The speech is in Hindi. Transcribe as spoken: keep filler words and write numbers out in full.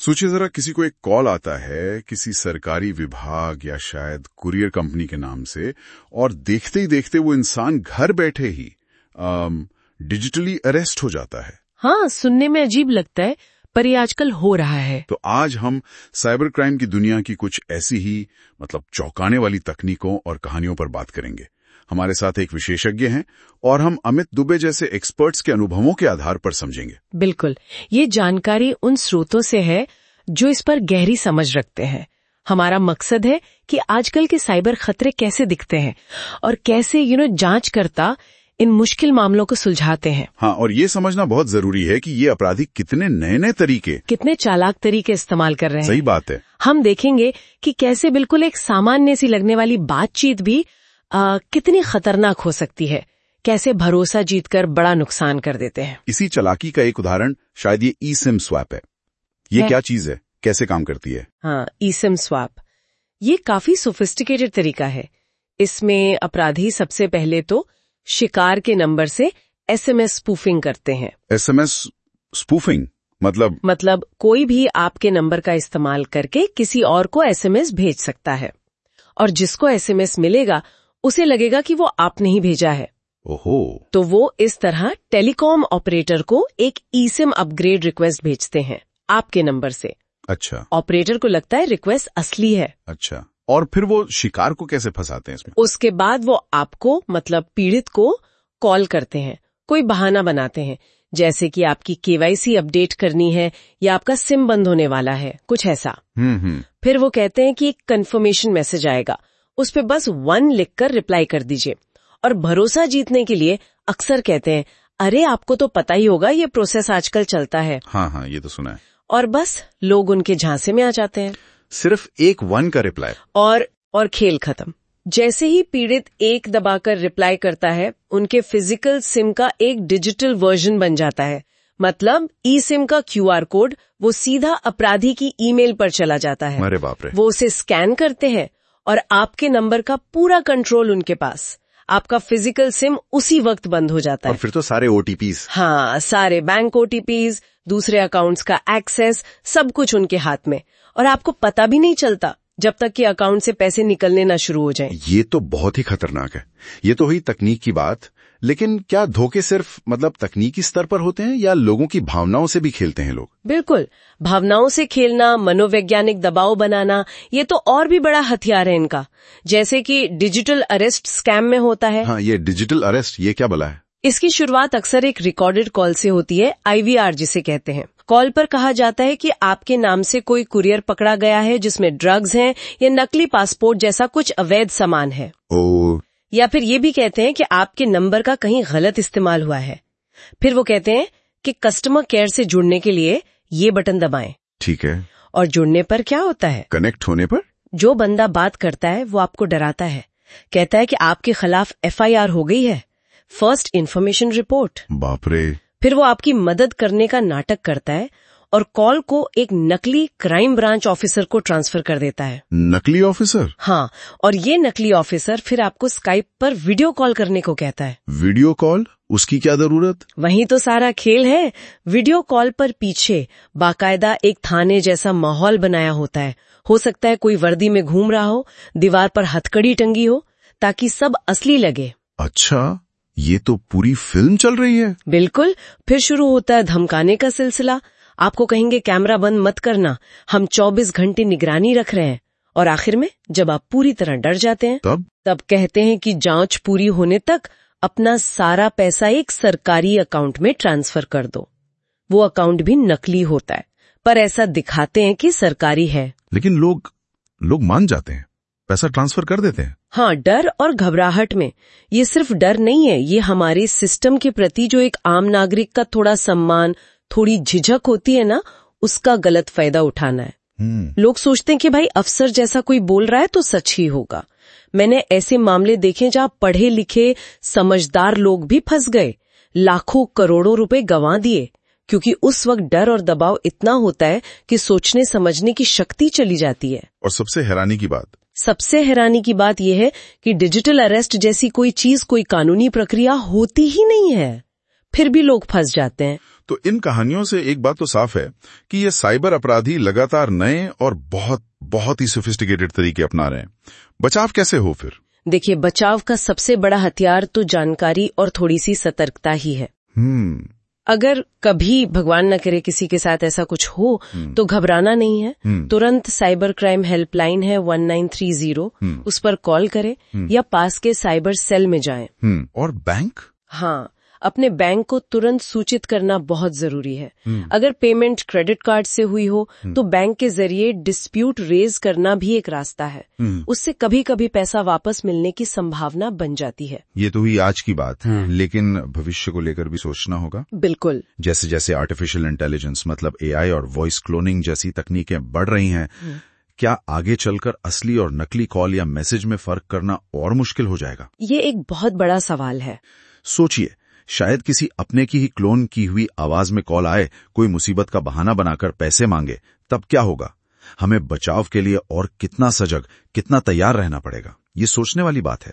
सोचिए जरा, किसी को एक कॉल आता है किसी सरकारी विभाग या शायद कुरियर कंपनी के नाम से, और देखते ही देखते वो इंसान घर बैठे ही डिजिटली अरेस्ट हो जाता है। हाँ, सुनने में अजीब लगता है, पर ये आजकल हो रहा है। तो आज हम साइबर क्राइम की दुनिया की कुछ ऐसी ही मतलब चौंकाने वाली तकनीकों और कहानियों पर बात करेंगे। हमारे साथ एक विशेषज्ञ हैं और हम अमित दुबे जैसे एक्सपर्ट्स के अनुभवों के आधार पर समझेंगे। बिल्कुल, ये जानकारी उन स्रोतों से है जो इस पर गहरी समझ रखते हैं। हमारा मकसद है कि आजकल के साइबर खतरे कैसे दिखते हैं और कैसे यू नो जांचकर्ता इन मुश्किल मामलों को सुलझाते हैं। हाँ, और ये समझना बहुत जरूरी है कि ये अपराधी कितने नए नए तरीके, कितने चालाक तरीके इस्तेमाल कर रहे हैं। सही बात है। हम देखेंगे कि कैसे बिल्कुल एक सामान्य सी लगने वाली बातचीत भी आ, कितनी खतरनाक हो सकती है, कैसे भरोसा जीतकर बड़ा नुकसान कर देते हैं। इसी चालाकी का एक उदाहरण शायद ये ई सिम स्वैप है। ये है? क्या चीज है, कैसे काम करती है? हाँ, ई सिम स्वैप ये काफी सोफिस्टिकेटेड तरीका है। इसमें अपराधी सबसे पहले तो शिकार के नंबर से एसएमएस स्पूफिंग करते हैं। एसएमएस स्पूफिंग मतलब मतलब कोई भी आपके नंबर का इस्तेमाल करके किसी और को एसएमएस भेज सकता है, और जिसको एसएमएस मिलेगा उसे लगेगा कि वो आपने ही भेजा है। ओहो। तो वो इस तरह टेलीकॉम ऑपरेटर को एक ई सिम अपग्रेड रिक्वेस्ट भेजते हैं आपके नंबर से। अच्छा। ऑपरेटर को लगता है रिक्वेस्ट असली है। अच्छा, और फिर वो शिकार को कैसे फंसाते हैं इसमें? उसके बाद वो आपको मतलब पीड़ित को कॉल करते हैं, कोई बहाना बनाते हैं, जैसे कि आपकी केवाईसी अपडेट करनी है या आपका सिम बंद होने वाला है, कुछ ऐसा। हम्म हम्म फिर वो कहते हैं कि एक कंफर्मेशन मैसेज आएगा, उस पे बस वन लिखकर रिप्लाई कर दीजिए। और भरोसा जीतने के लिए अक्सर कहते हैं, अरे आपको तो पता ही होगा ये प्रोसेस आजकल चलता है। हाँ हाँ, ये तो सुना है। और बस लोग उनके झांसे में आ जाते हैं। सिर्फ एक वन का रिप्लाई और और खेल खत्म। जैसे ही पीड़ित एक दबाकर रिप्लाई करता है, उनके फिजिकल सिम का एक डिजिटल वर्जन बन जाता है। मतलब ई सिम का क्यूआर कोड वो सीधा अपराधी की ईमेल पर चला जाता है। अरे बाप रे। वो उसे स्कैन करते हैं और आपके नंबर का पूरा कंट्रोल उनके पास। आपका फिजिकल सिम उसी वक्त बंद हो जाता है। और फिर तो सारे ओटीपीज। हाँ, सारे बैंक ओटीपीज, दूसरे अकाउंट्स का एक्सेस, सब कुछ उनके हाथ में। और आपको पता भी नहीं चलता जब तक कि अकाउंट से पैसे निकलने ना शुरू हो जाएं। ये तो बहुत ही खतरनाक है। ये तो हुई तकनीक की बात, लेकिन क्या धोखे सिर्फ मतलब तकनीकी स्तर पर होते हैं या लोगों की भावनाओं से भी खेलते हैं लोग? बिल्कुल, भावनाओं से खेलना, मनोवैज्ञानिक दबाव बनाना, ये तो और भी बड़ा हथियार है इनका। जैसे कि डिजिटल अरेस्ट स्कैम में होता है। हाँ, ये डिजिटल अरेस्ट, ये क्या भला है? इसकी शुरुआत अक्सर एक रिकॉर्डेड कॉल से होती है, आईवीआर जिसे कहते हैं। कॉल पर कहा जाता है कि आपके नाम से कोई कुरियर पकड़ा गया है जिसमें ड्रग्स हैं या नकली पासपोर्ट जैसा कुछ अवैध सामान है। ओ। या फिर ये भी कहते हैं कि आपके नंबर का कहीं गलत इस्तेमाल हुआ है। फिर वो कहते हैं कि कस्टमर केयर से जुड़ने के लिए ये बटन दबाएं। ठीक है। और जुड़ने पर क्या होता है? कनेक्ट होने पर जो बंदा बात करता है वो आपको डराता है, कहता है कि आपके खिलाफ एफआईआर हो गई है, फर्स्ट इन्फॉर्मेशन रिपोर्ट। बाप रे। फिर वो आपकी मदद करने का नाटक करता है और कॉल को एक नकली क्राइम ब्रांच ऑफिसर को ट्रांसफर कर देता है। नकली ऑफिसर? हाँ, और ये नकली ऑफिसर फिर आपको स्काइप पर वीडियो कॉल करने को कहता है। Video call? उसकी क्या जरूरत? वही तो सारा खेल है। वीडियो कॉल पर पीछे बाकायदा एक थाने जैसा माहौल बनाया होता है। हो सकता है कोई वर्दी में घूम रहा हो, दीवार पर हथकड़ी टंगी हो, ताकि सब असली लगे। अच्छा, ये तो पूरी फिल्म चल रही है। बिल्कुल। फिर शुरू होता है धमकाने का सिलसिला। आपको कहेंगे कैमरा बंद मत करना, हम चौबीस घंटे निगरानी रख रहे हैं। और आखिर में जब आप पूरी तरह डर जाते हैं तब तब कहते हैं कि जांच पूरी होने तक अपना सारा पैसा एक सरकारी अकाउंट में ट्रांसफर कर दो। वो अकाउंट भी नकली होता है, पर ऐसा दिखाते हैं कि सरकारी है। लेकिन लोग लोग मान जाते हैं, पैसा ट्रांसफर कर देते हैं। हाँ, डर और घबराहट में। ये सिर्फ डर नहीं है, ये हमारे सिस्टम के प्रति जो एक आम नागरिक का थोड़ा सम्मान, थोड़ी झिझक होती है ना, उसका गलत फायदा उठाना है। लोग सोचते हैं कि भाई अफसर जैसा कोई बोल रहा है तो सच ही होगा। मैंने ऐसे मामले देखे जहां पढ़े लिखे समझदार लोग भी फंस गए, लाखों करोड़ों रुपए गंवा दिए, क्योंकि उस वक्त डर और दबाव इतना होता है कि सोचने समझने की शक्ति चली जाती है। और सबसे हैरानी की बात सबसे हैरानी की बात यह है कि डिजिटल अरेस्ट जैसी कोई चीज, कोई कानूनी प्रक्रिया होती ही नहीं है। फिर भी लोग फंस जाते हैं। तो इन कहानियों से एक बात तो साफ है कि ये साइबर अपराधी लगातार नए और बहुत बहुत ही सोफिस्टिकेटेड तरीके अपना रहे हैं। बचाव कैसे हो फिर? देखिए, बचाव का सबसे बड़ा हथियार तो जानकारी और थोड़ी सी सतर्कता ही है। हम्म अगर कभी भगवान न करे किसी के साथ ऐसा कुछ हो तो घबराना नहीं है। तुरंत साइबर क्राइम हेल्पलाइन है वन नाइन थ्री जीरो, उस पर कॉल करें या पास के साइबर सेल में जाएं। और बैंक? हाँ, अपने बैंक को तुरंत सूचित करना बहुत जरूरी है। अगर पेमेंट क्रेडिट कार्ड से हुई हो तो बैंक के जरिए डिस्प्यूट रेज करना भी एक रास्ता है। उससे कभी कभी पैसा वापस मिलने की संभावना बन जाती है। ये तो हुई आज की बात, लेकिन भविष्य को लेकर भी सोचना होगा। बिल्कुल। जैसे जैसे आर्टिफिशियल इंटेलिजेंस मतलब एआई और वॉइस क्लोनिंग जैसी तकनीकें बढ़ रही हैं, क्या आगे चलकर असली और नकली कॉल या मैसेज में फर्क करना और मुश्किल हो जाएगा? ये एक बहुत बड़ा सवाल है। सोचिए, शायद किसी अपने की ही क्लोन की हुई आवाज में कॉल आए, कोई मुसीबत का बहाना बनाकर पैसे मांगे, तब क्या होगा? हमें बचाव के लिए और कितना सजग, कितना तैयार रहना पड़ेगा, ये सोचने वाली बात है।